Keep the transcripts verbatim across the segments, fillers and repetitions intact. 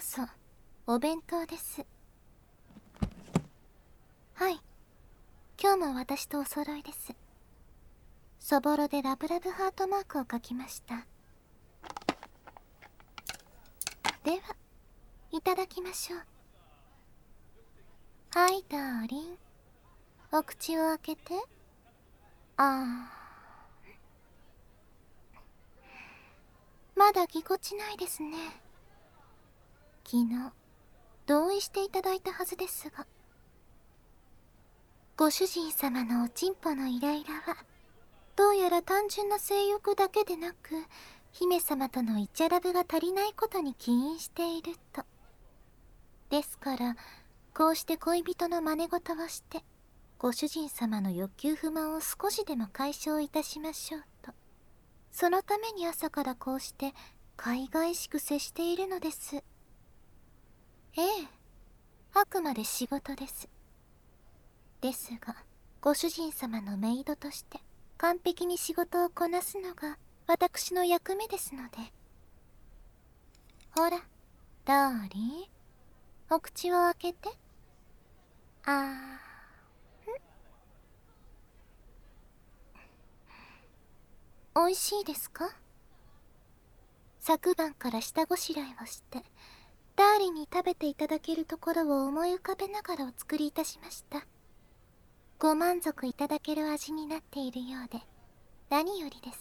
そ、お弁当です。はい、今日も私とお揃いです。そぼろでラブラブハートマークを描きました。では、いただきましょう。はい、ダーリン。お口を開けて。ああ。まだぎこちないですね。昨日、同意していただいたはずですが。ご主人様のおちんぽのイライラは、どうやら単純な性欲だけでなく、姫様とのイチャラブが足りないことに起因していると。ですから、こうして恋人の真似事をして、ご主人様の欲求不満を少しでも解消いたしましょうと。そのために朝からこうして海外しく接しているのです。ええ、あくまで仕事です。ですが、ご主人様のメイドとして完璧に仕事をこなすのが私の役目ですので。ほら、ダーリン、お口を開けて。あーん、おいしいですか？昨晩から下ごしらえをして、ダーリンに食べていただけるところを思い浮かべながらお作りいたしました。ご満足いただける味になっているようで、何よりです。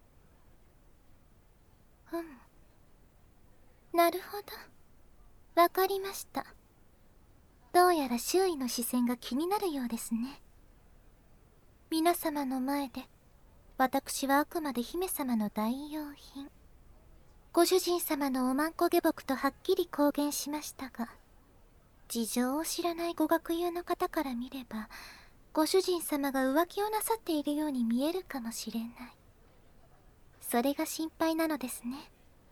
うん。なるほど。わかりました。どうやら周囲の視線が気になるようですね。皆様の前で、私はあくまで姫様の代用品。ご主人様のおまんこ下僕とはっきり公言しましたが、事情を知らないご学友の方から見れば、ご主人様が浮気をなさっているように見えるかもしれない。それが心配なのですね。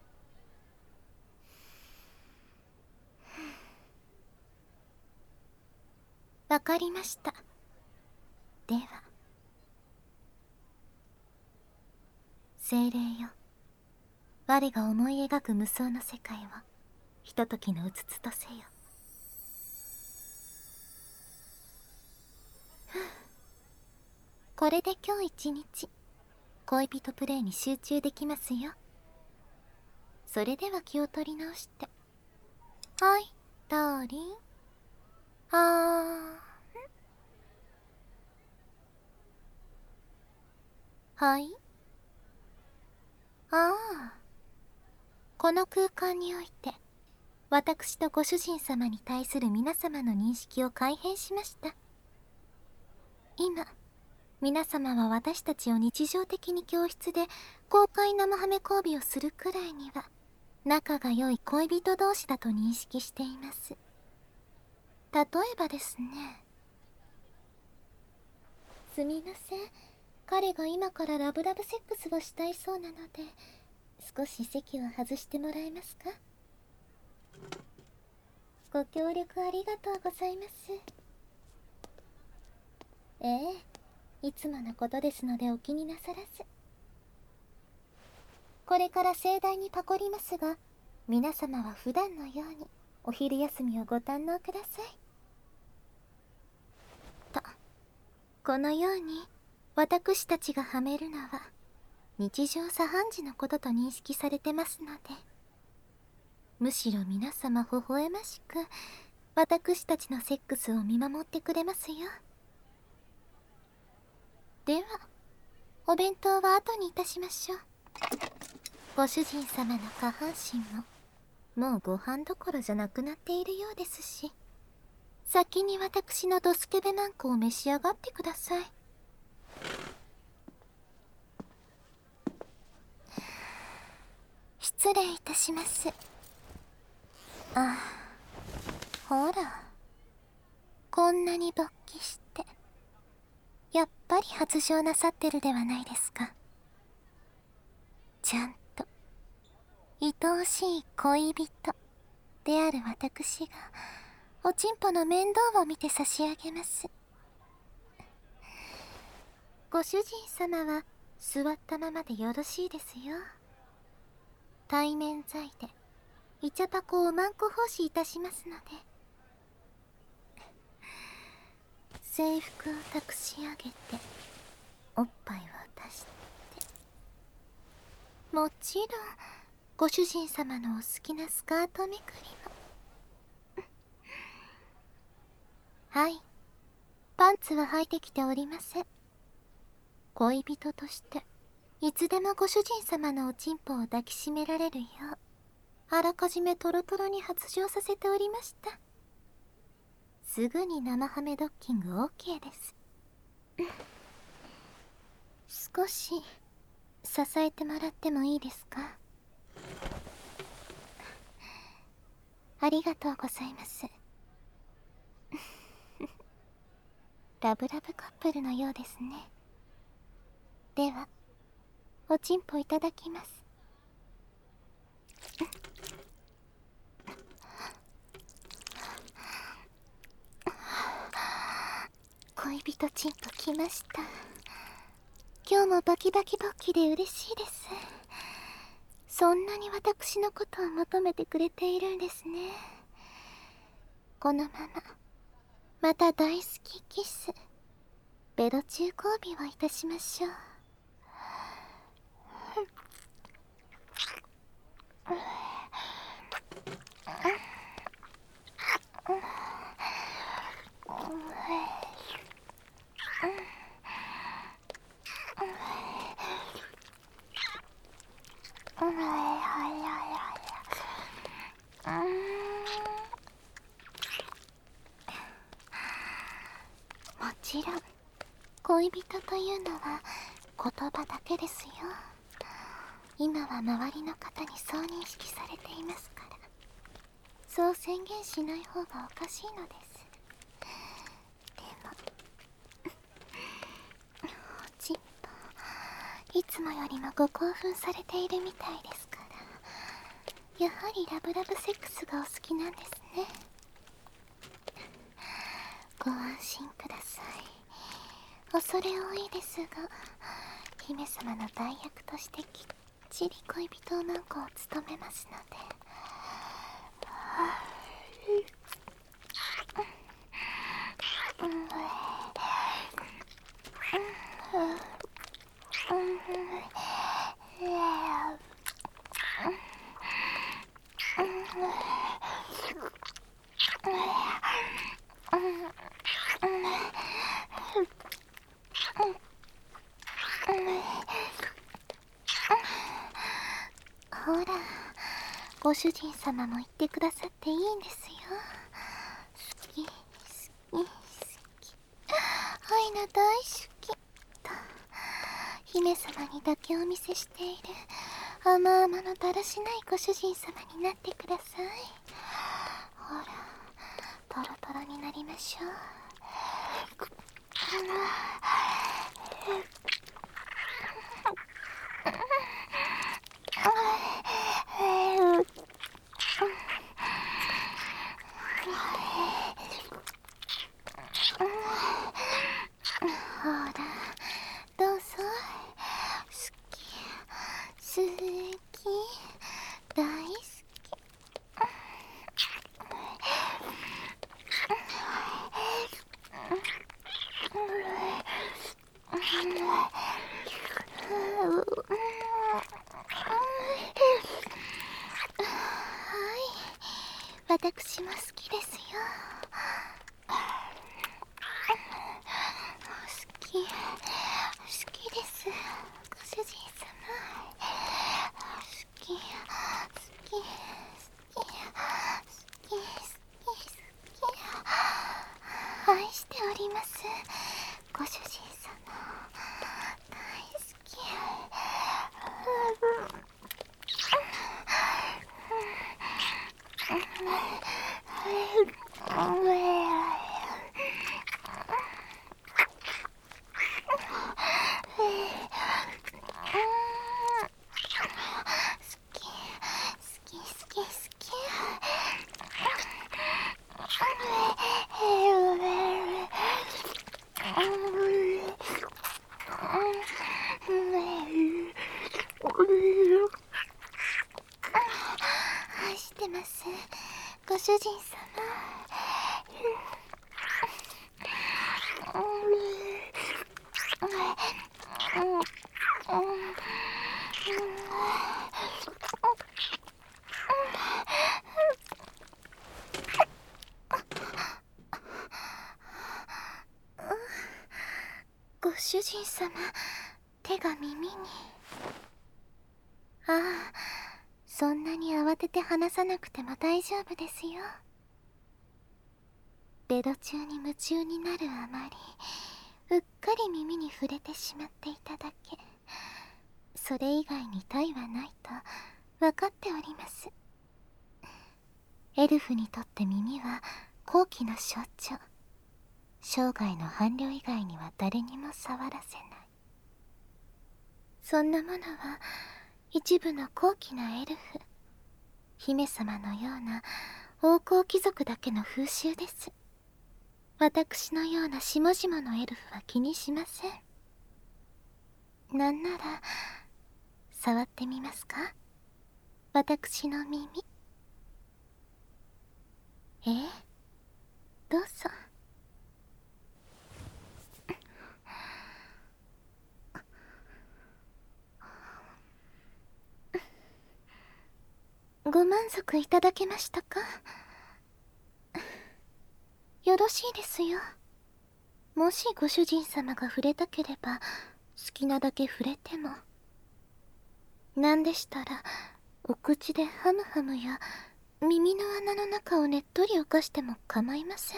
わかりました。では、精霊よ、我が思い描く無双の世界をひとときのうつつとせよ。これで今日一日恋人プレイに集中できますよ。それでは気を取り直して。はい、ダーリン。あーはい。ああ、この空間において私とご主人様に対する皆様の認識を改変しました。今、皆様は私たちを日常的に教室で公開生ハメ交尾をするくらいには仲が良い恋人同士だと認識しています。例えばですね。すみません、彼が今からラブラブセックスをしたいそうなので、少し席を外してもらえますか？ご協力ありがとうございます。ええ、いつものことですのでお気になさらず。これから盛大にパコりますが、皆様は普段のようにお昼休みをご堪能ください。と、このように私たちがはめるのは日常茶飯事のことと認識されてますので、むしろ皆様微笑ましく私たちのセックスを見守ってくれますよ。では、お弁当は後にいたしましょう。ご主人様の下半身ももうご飯どころじゃなくなっているようですし、先に私のドスケベマンコを召し上がってください。失礼いたします。あ、ほら、こんなに勃起してやっぱり発情なさってるではないですか。ちゃんと愛おしい恋人である私がおちんぽの面倒を見て差し上げます。ご主人様は座ったままでよろしいですよ。対面在でイチャパコを万個奉仕いたしますので。制服を託し上げておっぱいを出して、もちろんご主人様のお好きなスカートめくりも。はい、パンツは履いてきておりません。恋人としていつでもご主人様のおちんぽを抱きしめられるようあらかじめトロトロに発情させておりました。すぐに生ハメドッキング オーケー です。少し支えてもらってもいいですか？ありがとうございます。ラブラブカップルのようですね。ではおちんぽいただきます。恋人ちんぽ来ました。今日もバキバキ勃起で嬉しいです。そんなに私のことを求めてくれているんですね。このまままた大好きキスベロ中交尾をいたしましょう。もちろん恋人というのは言葉だけですよ。今は周りの方にそう認識されていますから、そう宣言しない方がおかしいのです。でもおちんぽいつもよりもご興奮されているみたいですから、やはりラブラブセックスがお好きなんですね。ご安心ください。恐れ多いですが姫様の代役としてきっちり恋人マンコを務めますので。ほら、ご主人様も言ってくださっていいんですよ。好き好き好き、愛の大好きと姫様にだけお見せしている甘々のだらしないご主人様になってください。ほら、トロトロになりましょう。ほら、どうぞ。好き、好き、大好き。私も好きですよ。好き、好きです、ご主人様。好き、好き、好き、好き、好き、好き。愛しております、ご主人様。大好き。愛してってます、ご主人様。ご主人様、手が耳に。ああ、そんなに慌てて話さなくても大丈夫ですよ。ベロ中に夢中になるあまり、うっかり耳に触れてしまっていただけ。それ以外に他意はないと分かっております。エルフにとって耳は好奇の象徴。生涯の伴侶以外には誰にも触らせない。そんなものは一部の高貴なエルフ、姫様のような王侯貴族だけの風習です。私のような下々のエルフは気にしません。なんなら触ってみますか、私の耳。ええ、どうぞ。ご満足いただけましたか？よろしいですよ。もしご主人様が触れたければ好きなだけ触れても。なんでしたらお口でハムハムや耳の穴の中をねっとり浮かしても構いませ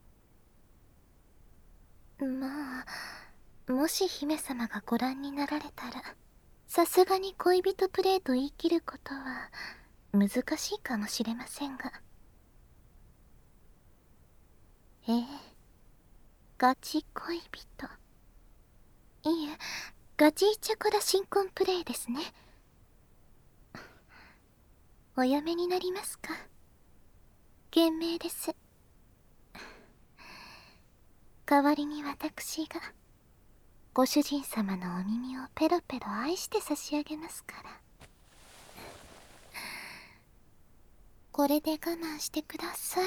ん。まあ、もし姫様がご覧になられたら、さすがに恋人プレイと言い切ることは難しいかもしれませんが。ええ、ガチ恋人。いえ、ガチイチャコラ新婚プレイですね。おやめになりますか？賢明です。代わりに私がご主人様のお耳をペロペロ愛して差し上げますから。これで我慢してください。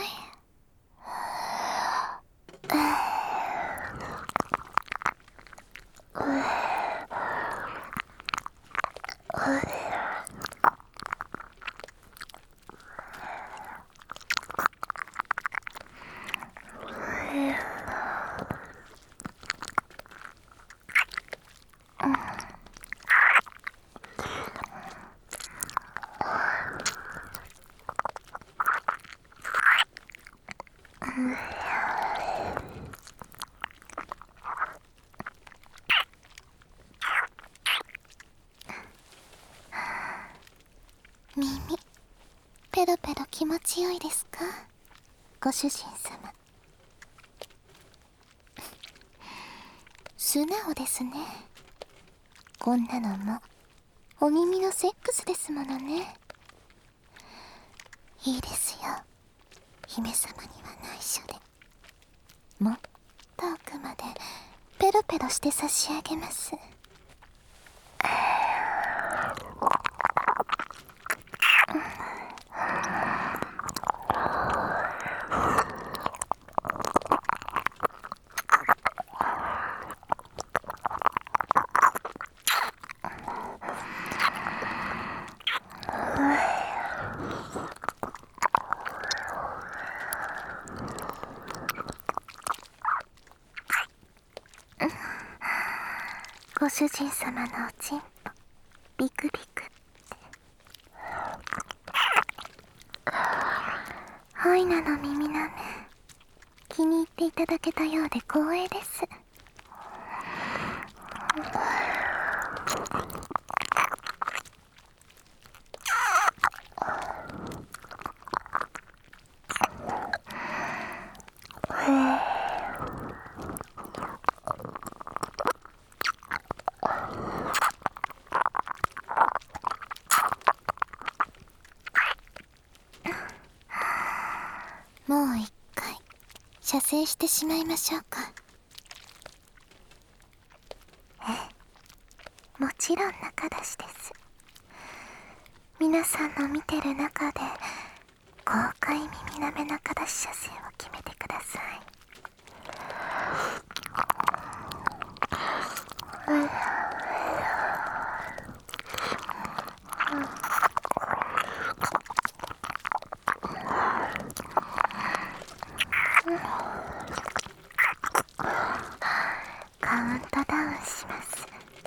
耳、ペロペロ気持ちよいですか、ご主人様。素直ですね。こんなのもお耳のセックスですものね。いいですよ、姫様には内緒で。もっと奥までペロペロして差し上げます。ご主人様のおちんぽビクビクってハイナの耳なめ気に入っていただけたようで光栄です。もう一回射精してしまいましょうか。ええ、もちろん仲出しです。皆さんの見てる中で豪快耳なめの形射精を決めてください。うんカウントダウンします。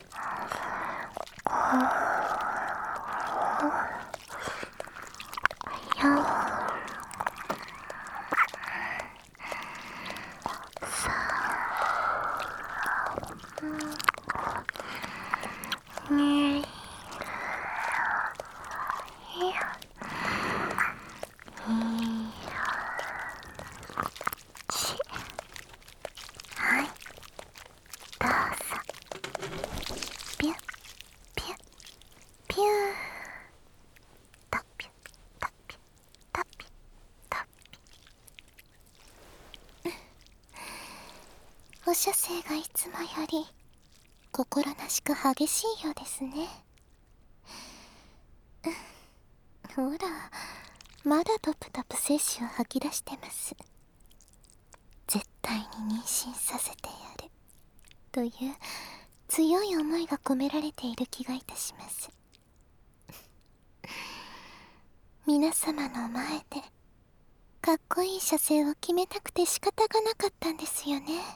よんにはい、どうぞ。ピュッピュッピュータッピュッタッピュッタッピュッタッピュッお射精がいつもより心なしく激しいようですね。ほら、まだトプトプ精子を吐き出してます。絶対に妊娠させてやるという強い思いが込められている気がいたします。皆様の前でかっこいい射精を決めたくて仕方がなかったんですよね。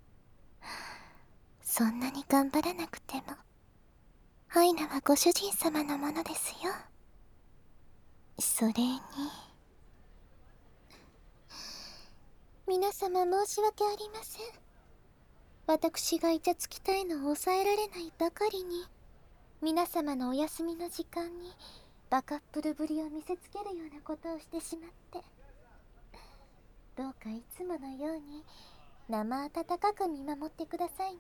そんなに頑張らなくてもアイナはご主人様のものですよ。それに皆様申し訳ありません。私がイチャつきたいのを抑えられないばかりに皆様のお休みの時間にバカップルぶりを見せつけるようなことをしてしまって、どうかいつものように生温かく見守ってくださいね。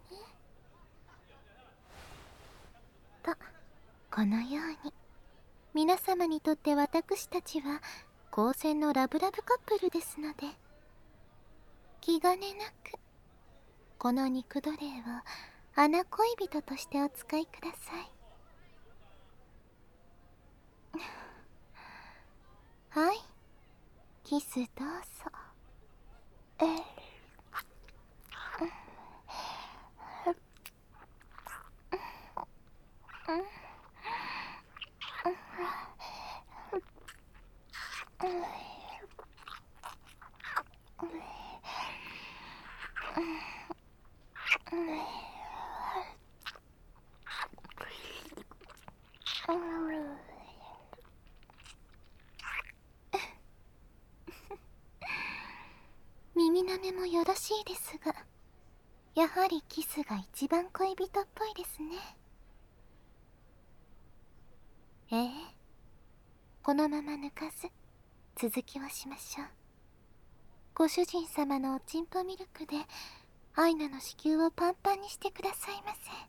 とこのように皆様にとって私たちは公選のラブラブカップルですので、気兼ねなくこの肉奴隷を穴恋人としてお使いください。はい、キスどうぞ。え耳なめもよろしいですが、やはりキスが一番恋人っぽいですね。ええ、このまま抜かず続きをしましょう。ご主人様のおちんぽミルクでアイナの子宮をパンパンにしてくださいませ。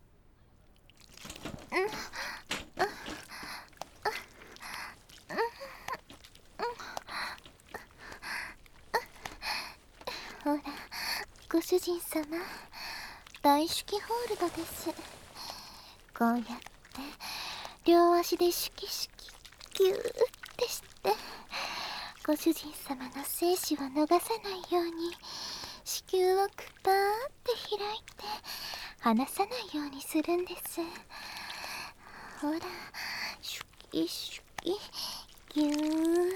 ほら、ご主人様、大手記ホールドです。こうやって両足でシュキシュキギューってしてご主人様の精子を逃さないように子宮をくぱーって開いて離さないようにするんです。ほら、シュキシュキギュー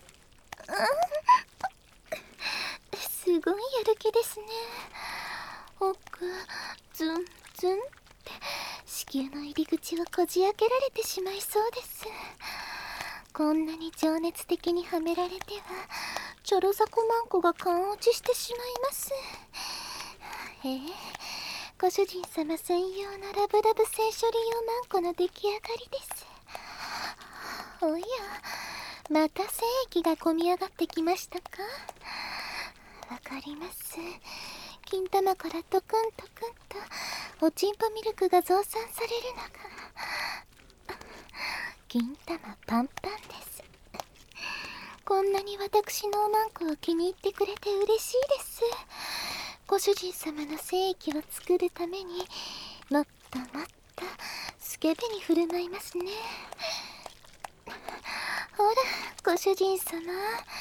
すごいやる気ですね。奥ズンズンって子宮の入り口をこじ開けられてしまいそうです。こんなに情熱的にはめられてはチョロザコマンコが勘落ちしてしまいます。ええ、ご主人様専用のラブラブ性処理用マンコの出来上がりです。おや、また精液が込み上がってきましたか。わかります。金玉からトクントクンとおちんぽミルクが増産されるのが銀玉パンパンです。こんなに私のおまんこを気に入ってくれて嬉しいです。ご主人様の精液を作るためにもっともっとスケベに振る舞いますね。ほら、ご主人様、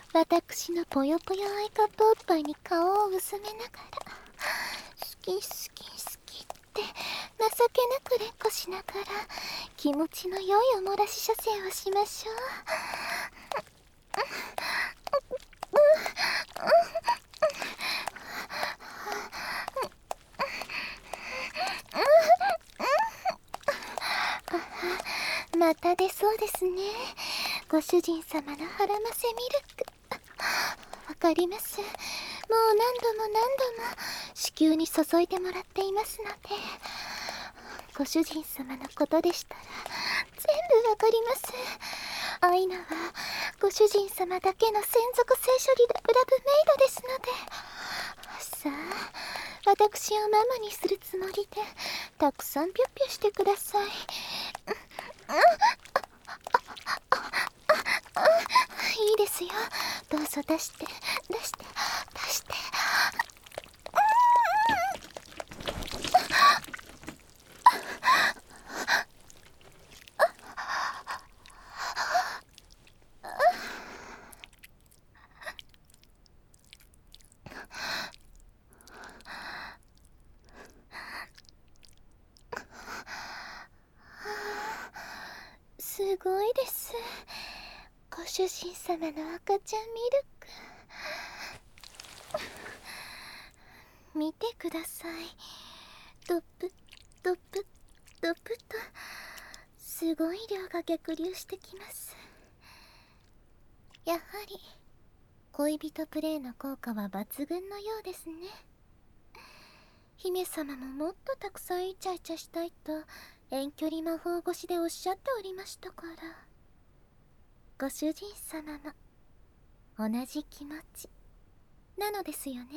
私のぽよぽよアイカップおっぱいに顔をうずめながら、好き好き好きって情けなく連呼しながら、気持ちの良いおもらし射精をしましょう。また出そうですね、ご主人様の腹ませミルク。わかります。もう何度も何度も子宮に注いでもらっていますので、ご主人様のことでしたら全部わかります。アイナはご主人様だけの専属性処理ラブラブメイドですので、さあ私をママにするつもりでたくさんピュッピュしてください。いいですよ、どうぞ出して出して出して。すごいです、ご主人様の赤ちゃんミルク。見てください、ドップドップドップとすごい量が逆流してきます。やはり恋人プレイの効果は抜群のようですね。姫様ももっとたくさんイチャイチャしたいと遠距離魔法越しでおっしゃっておりましたから、ご主人様も同じ気持ちなのですよね。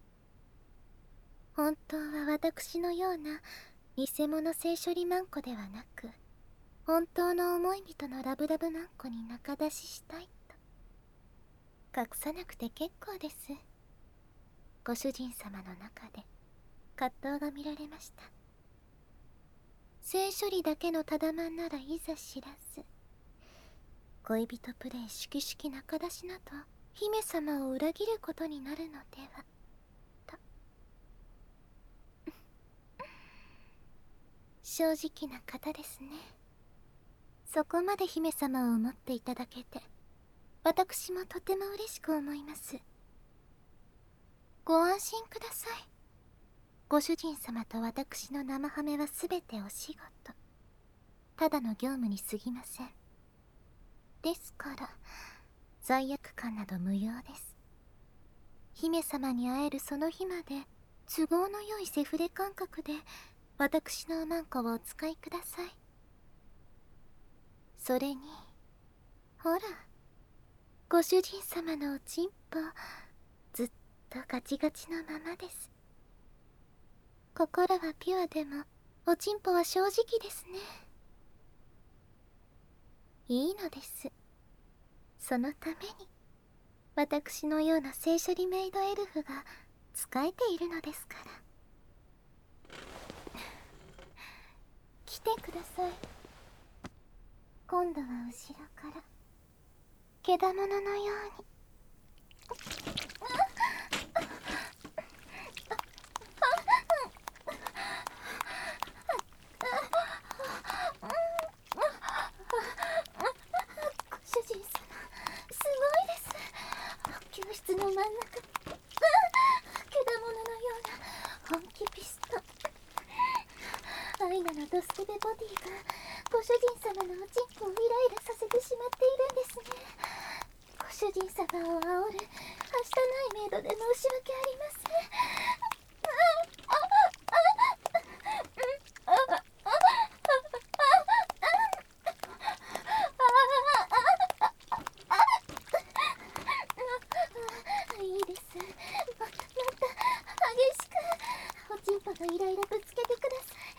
本当は私のような偽物性処理マンコではなく、本当の思い人のラブラブマンコに仲出ししたいと。隠さなくて結構です。ご主人様の中で葛藤が見られました。性処理だけのただまんならいざ知らず、恋人プレイしきしき仲出しなど姫様を裏切ることになるのではと。正直な方ですね。そこまで姫様を思っていただけて私もとても嬉しく思います。ご安心ください。ご主人様と私の生ハメはすべてお仕事、ただの業務に過ぎません。ですから罪悪感など無用です。姫様に会えるその日まで都合の良いセフレ感覚で私のマンコをお使いください。それにほら、ご主人様のおちんぽずっとガチガチのままです。心はピュアでもおちんぽは正直ですね。いいのです。そのために私のような性処理メイドエルフが仕えているのですから。来てください。今度は後ろからけだもののように。ご主人様、すごいです。教室の真ん中、けだもののような本気ピストン。アイナのドスケベボディがご主人様のおちんぽをイライラさせてしまっているんですね。ご主人様を煽るはしたないメイドで申し訳ありません。いいです。ま、また激しくおちんぽのイライラぶつけてください。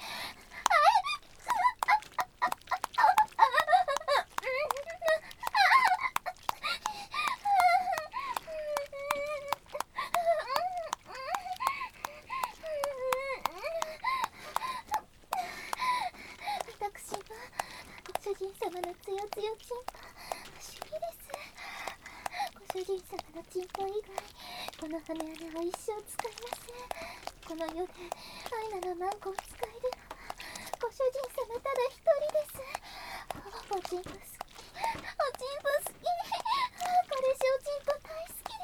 私もご主人様のつよつよちんぽ不思議です。ご主人様のチンポ以外この羽穴は一生使いません。この世でアイナのマンコを使えるのはご主人様ただ一人です。おチンポ好き、おチンポ好き、彼氏おチンポ大好きです。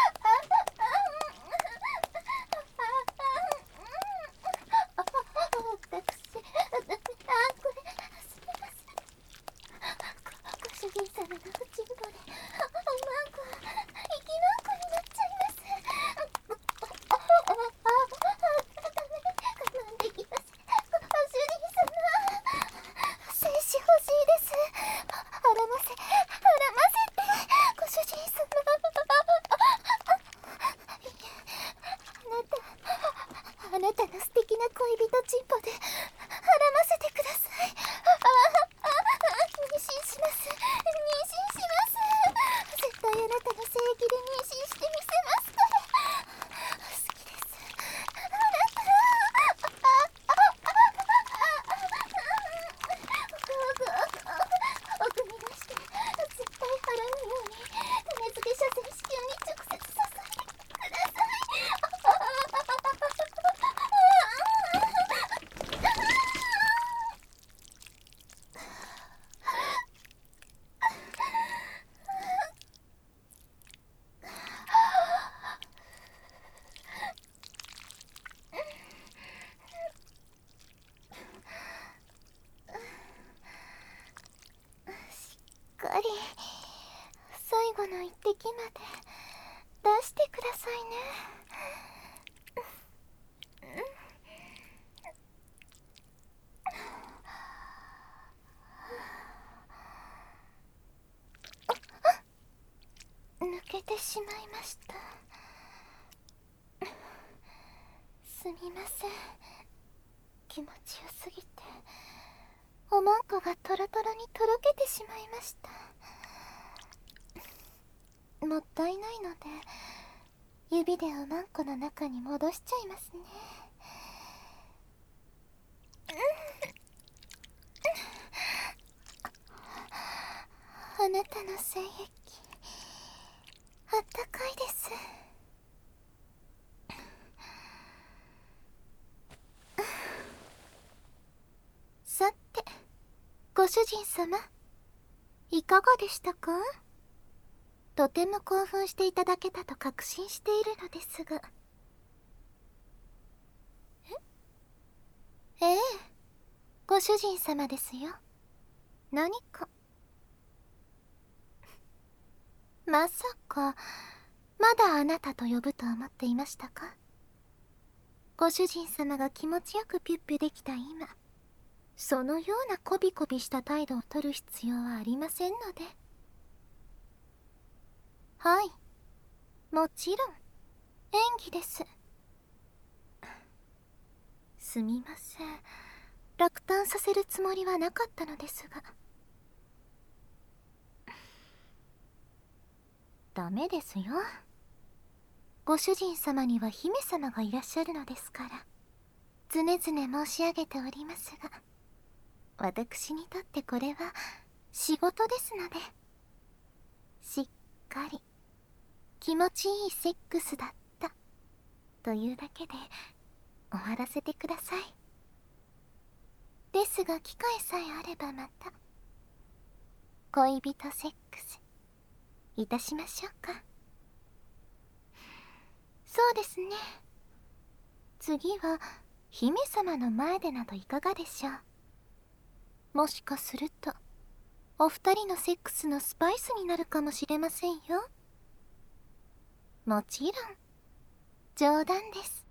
私、あ、これ、すみません。ご主人様のおチンポでおマンコは生きマンコになっちゃいます。我慢できません。ご主人様、精子欲しいです。あらませ、あらませて、ご主人様。いえ、あなた、あなたの素敵な恋人チンポであらませてください。ああ、妊娠します。妊娠します。絶対あなたの精液で妊娠してみせますから。好きです。あなた。奥に出して絶対払うように種付け射精子宮に直接注いでください。しっかり最後の一滴まで出してくださいね。抜けてしまいました。すみません。気持ちよすぎておまんこがトロトロにとろけてしまいました。もったいないので指でおまんこの中に戻しちゃいますね。あなたの精液あったかいです。さて、ご主人様、いかがでしたか？とても興奮していただけたと確信しているのですが。えええ、ご主人様ですよ。何か。まさか、まだあなたと呼ぶと思っていましたか？ご主人様が気持ちよくピュッピュできた今、そのようなコビコビした態度を取る必要はありませんので。はい、もちろん演技です。すみません、落胆させるつもりはなかったのですが。ダメですよ。ご主人様には姫様がいらっしゃるのですから、常々申し上げておりますが、私にとってこれは仕事ですので、しっかり気持ちいいセックスだったというだけで終わらせてください。ですが機会さえあればまた恋人セックスいたしましょうか。そうですね。次は姫様の前でなどいかがでしょう。もしかするとお二人のセックスのスパイスになるかもしれませんよ。もちろん冗談です。